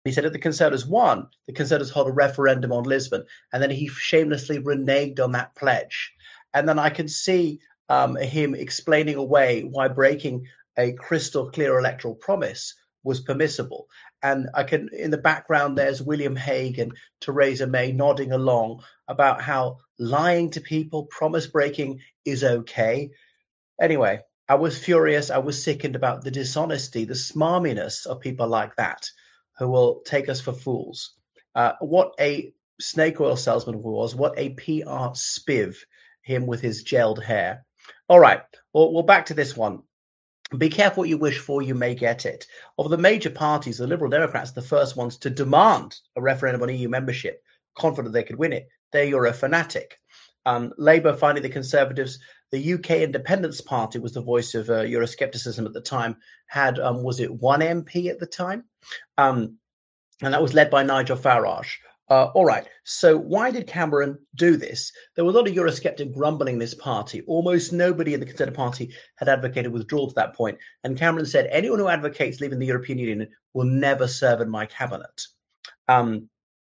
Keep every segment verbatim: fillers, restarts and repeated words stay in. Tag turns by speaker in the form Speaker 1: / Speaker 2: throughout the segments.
Speaker 1: He said if the Conservatives won, the Conservatives hold a referendum on Lisbon, and then he shamelessly reneged on that pledge. And then I can see um, him explaining away why breaking a crystal clear electoral promise was permissible. And I can, in the background, there's William Hague and Theresa May nodding along about how lying to people, promise breaking is okay. Anyway, I was furious. I was sickened about the dishonesty, the smarminess of people like that who will take us for fools. Uh, what a snake oil salesman he was. What a P R spiv, him with his gelled hair. All right, well, well back to this one. Be careful what you wish for, you may get it. Of the major parties, the Liberal Democrats are the first ones to demand a referendum on E U membership, confident they could win it. They're Eurofanatic. Um, Labour, finally, the Conservatives, the U K Independence Party was the voice of uh, Euroscepticism at the time, had, um, was it one M P at the time? Um, and that was led by Nigel Farage. Uh, all right, so why did Cameron do this? There was a lot of Eurosceptic grumbling in this party. Almost nobody in the Conservative Party had advocated withdrawal to that point. And Cameron said, anyone who advocates leaving the European Union will never serve in my cabinet. Um,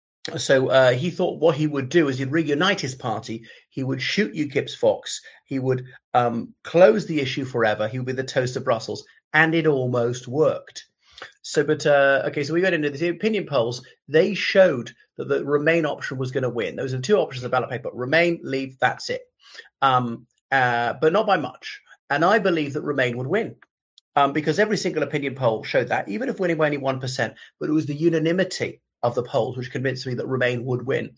Speaker 1: so uh, he thought what he would do is he'd reunite his party. He would shoot UKIP's Fox. He would um, close the issue forever. He would be the toast of Brussels. And it almost worked. So, but, uh, okay, so we got into the opinion polls. They showed that the Remain option was going to win. Those are two options on the ballot paper. Remain, leave, that's it. Um, uh, but not by much. And I believe that Remain would win. Um, because every single opinion poll showed that, even if winning by only one percent, but it was the unanimity of the polls which convinced me that Remain would win.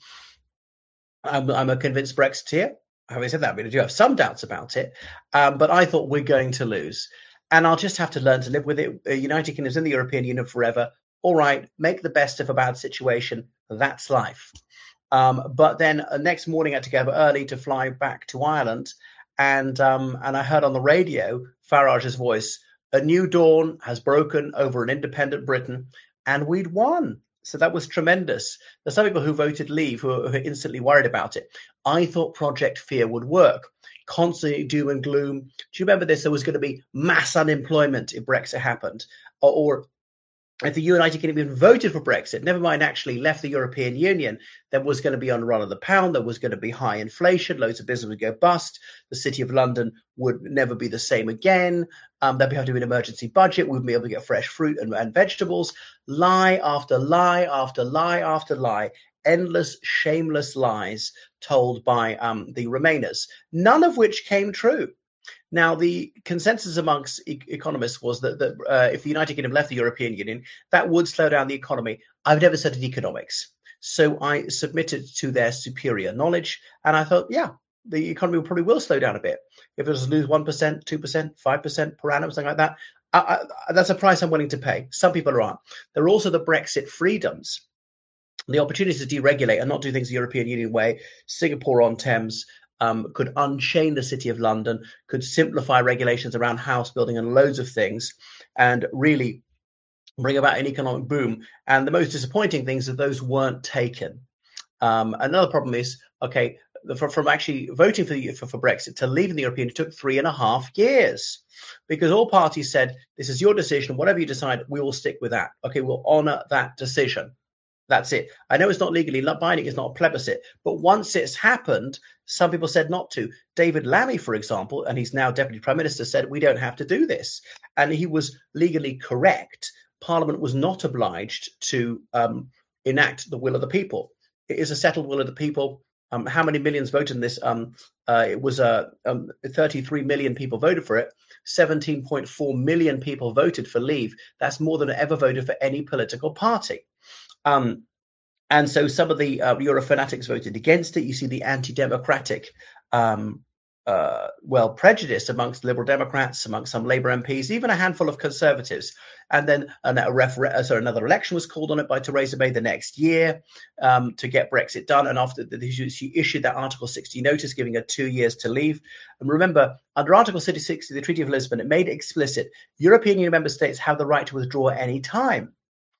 Speaker 1: I'm, I'm a convinced Brexiteer. Having said that, I mean, I do have some doubts about it, um, but I thought we're going to lose. And I'll just have to learn to live with it. Uh, United Kingdom's in the European Union forever. All right, make the best of a bad situation. That's life. Um, but then uh, next morning I had to get up early to fly back to Ireland. And, um, and I heard on the radio Farage's voice, a new dawn has broken over an independent Britain, and we'd won. So that was tremendous. There's some people who voted leave who are, who are instantly worried about it. I thought Project Fear would work. Constantly doom and gloom. Do you remember this? There was going to be mass unemployment if Brexit happened. Or, or if the United Kingdom even voted for Brexit, never mind actually left the European Union, there was going to be on run of the pound. There was going to be high inflation. Loads of business would go bust. The City of London would never be the same again. Um, there'd have to be an emergency budget. We wouldn't be able to get fresh fruit and, and vegetables. Lie after lie after lie after lie. Endless, shameless lies told by um, the Remainers, none of which came true. Now, the consensus amongst e- economists was that, that uh, if the United Kingdom left the European Union, that would slow down the economy. I've never studied economics, so I submitted to their superior knowledge, and I thought, yeah, the economy probably will slow down a bit. If it was lose one percent, two percent, five percent per annum, something like that, I, I, that's a price I'm willing to pay. Some people aren't. There are also the Brexit freedoms. The opportunity to deregulate and not do things the European Union way. Singapore on Thames um, could unchain the City of London, could simplify regulations around house building and loads of things, and really bring about an economic boom. And the most disappointing things is that those weren't taken. Um, another problem is, okay, from, from actually voting for, the, for, for Brexit to leaving the European Union took three and a half years because all parties said, this is your decision. Whatever you decide, we will stick with that. Okay, we'll honour that decision. That's it. I know it's not legally binding, it's not a plebiscite, but once it's happened, some people said not to. David Lammy, for example, and he's now Deputy Prime Minister, said we don't have to do this. And he was legally correct. Parliament was not obliged to um, enact the will of the people. It is a settled will of the people. Um, how many millions voted in this? Um, uh, it was uh, um, thirty-three million people voted for it. seventeen point four million people voted for leave. That's more than ever voted for any political party. Um, and so some of the uh, Eurofanatics voted against it. You see the anti-democratic, um, uh, well, prejudice amongst Liberal Democrats, amongst some Labour M Ps, even a handful of Conservatives. And then uh, a refer- sorry, another election was called on it by Theresa May the next year um, to get Brexit done. And after the, she issued that Article sixty notice, giving her two years to leave. And remember, under Article sixty of the Treaty of Lisbon, it made it explicit European Union member states have the right to withdraw at any time.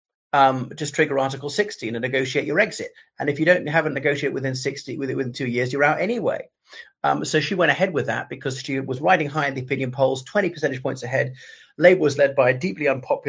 Speaker 1: Um, just trigger Article sixty and negotiate your exit. And if you don't haven't negotiated within sixty within, within two years, you're out anyway. Um, so she went ahead with that because she was riding high in the opinion polls, twenty percentage points ahead. Labour was led by a deeply unpopular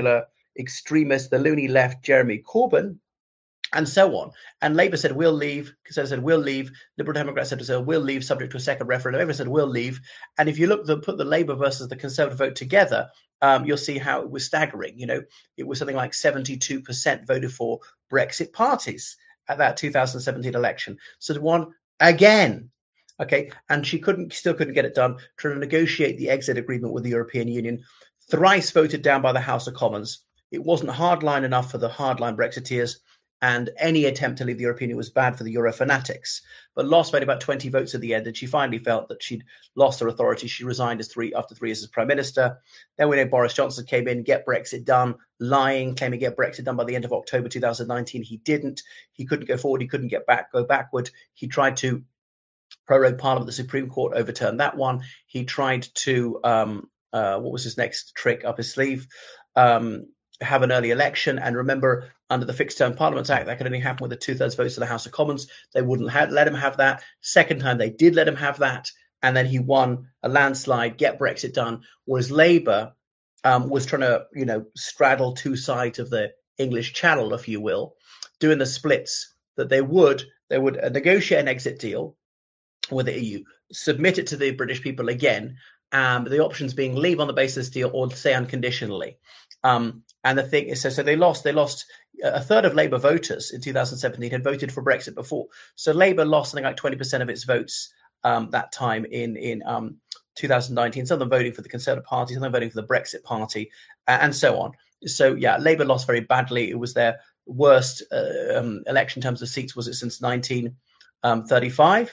Speaker 1: extremist, the loony left, Jeremy Corbyn, and so on. And Labour said, we'll leave. Conservatives said, we'll leave. Liberal Democrats said, we'll leave, subject to a second referendum. Everyone said, we'll leave. And if you look, the, put the Labour versus the Conservative vote together, um, you'll see how it was staggering. You know, it was something like seventy-two percent voted for Brexit parties at that two thousand seventeen election. So they won again. Okay, and she couldn't, still couldn't get it done, trying to negotiate the exit agreement with the European Union. Thrice voted down by the House of Commons. It wasn't hardline enough for the hardline Brexiteers, and any attempt to leave the European Union was bad for the Euro fanatics. But lost by about twenty votes at the end, and she finally felt that she'd lost her authority. She resigned as three after three years as Prime Minister. Then we know Boris Johnson came in, get Brexit done, lying, claiming get Brexit done by the end of October two thousand nineteen. He didn't. He couldn't go forward. He couldn't get back, go backward. He tried to prorogue Parliament. The Supreme Court overturned that one. He tried to, um, uh, what was his next trick up his sleeve? Um, have an early election. And remember, under the Fixed Term Parliaments Act, that could only happen with a two-thirds votes of the House of Commons. They wouldn't have, let him have that. Second time, they did let him have that. And then he won a landslide, get Brexit done, whereas Labour um, was trying to, you know, straddle two sides of the English Channel, if you will, doing the splits that they would. They would uh, negotiate an exit deal with the E U, submit it to the British people again, um, the options being leave on the basis of this deal or stay unconditionally. Um, and the thing is, so, so they lost, they lost a third of Labour voters in two thousand seventeen had voted for Brexit before. So Labour lost something like twenty percent of its votes um, that time in, in um, two thousand nineteen, some of them voting for the Conservative Party, some of them voting for the Brexit Party, uh, and so on. So yeah, Labour lost very badly. It was their worst uh, um, election in terms of seats, was it since nineteen thirty-five?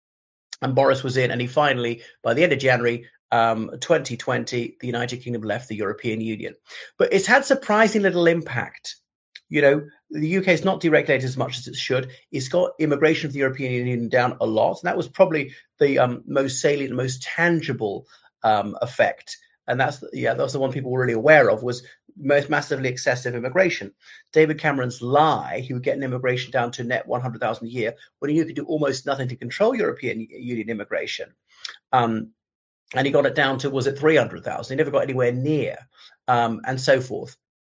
Speaker 1: And Boris was in, and he finally, by the end of January um, twenty twenty, the United Kingdom left the European Union. But it's had surprising little impact. You know, the U K is not deregulated as much as it should. It's got immigration of the European Union down a lot. And that was probably the um, most salient, most tangible um, effect. And that's, yeah, that was the one people were really aware of, was most massively excessive immigration. David Cameron's lie, he would get an immigration down to net one hundred thousand a year, when he knew he could do almost nothing to control European Union immigration. Um, and he got it down to, was it three hundred thousand? He never got anywhere near, um, and so forth.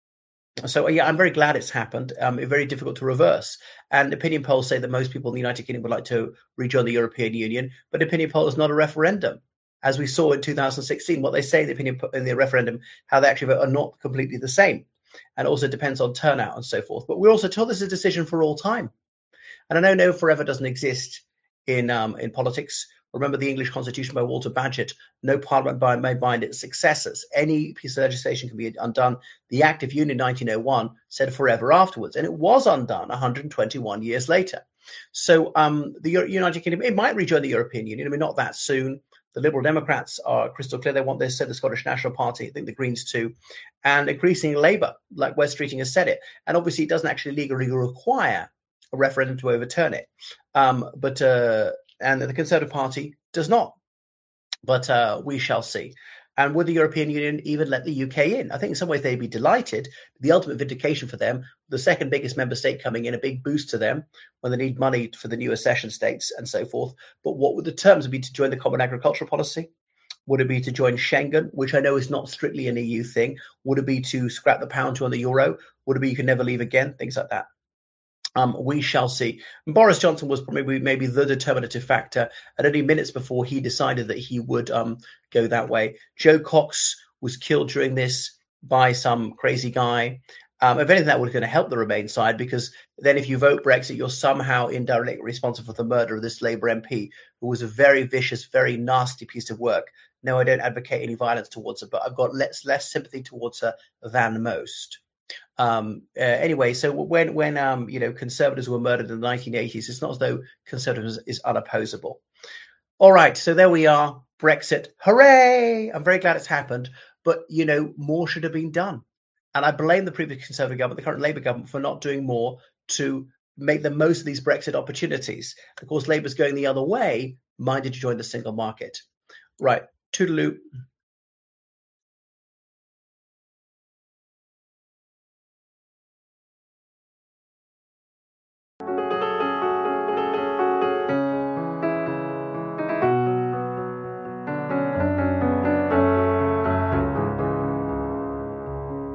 Speaker 1: So, yeah, I'm very glad it's happened. Um, it's very difficult to reverse. And opinion polls say that most people in the United Kingdom would like to rejoin the European Union, but opinion poll is not a referendum. As we saw in two thousand sixteen, what they say in the opinion in the referendum, how they actually vote, are not completely the same. And it also depends on turnout and so forth. But we're also told this is a decision for all time. And I know no forever doesn't exist in um, in politics. Remember the English Constitution by Walter Bagehot, no parliament by, may bind its successors. Any piece of legislation can be undone. The Act of Union nineteen oh one said forever afterwards, and it was undone one hundred twenty-one years later. So um, the United Kingdom, it might rejoin the European Union. I mean, not that soon. The Liberal Democrats are crystal clear. They want this, so the Scottish National Party, I think the Greens too, and increasingly Labour, like Wes Streeting has said it. And obviously it doesn't actually legally require a referendum to overturn it. Um, but uh, and the Conservative Party does not. But uh, we shall see. And would the European Union even let the U K in? I think in some ways they'd be delighted. The ultimate vindication for them, the second biggest member state coming in, a big boost to them when they need money for the new accession states and so forth. But what would the terms be to join the Common Agricultural Policy? Would it be to join Schengen, which I know is not strictly an E U thing? Would it be to scrap the pound to on the euro? Would it be you can never leave again? Things like that. Um, we shall see. And Boris Johnson was probably maybe the determinative factor, and only minutes before he decided that he would um, go that way. Joe Cox was killed during this by some crazy guy. Um, if anything, that was going to help the Remain side, because then if you vote Brexit, you're somehow indirectly responsible for the murder of this Labour M P, who was a very vicious, very nasty piece of work. No, I don't advocate any violence towards her, but I've got less, less sympathy towards her than most. Um, uh, anyway, so when when um, you know, conservatives were murdered in the nineteen eighties, it's not as though conservatism is unopposable. All right, so there we are. Brexit, hooray! I'm very glad it's happened, but you know, more should have been done. And I blame the previous Conservative government, the current Labour government, for not doing more to make the most of these Brexit opportunities. Of course, Labour's going the other way, minded to join the single market. Right, toodaloo.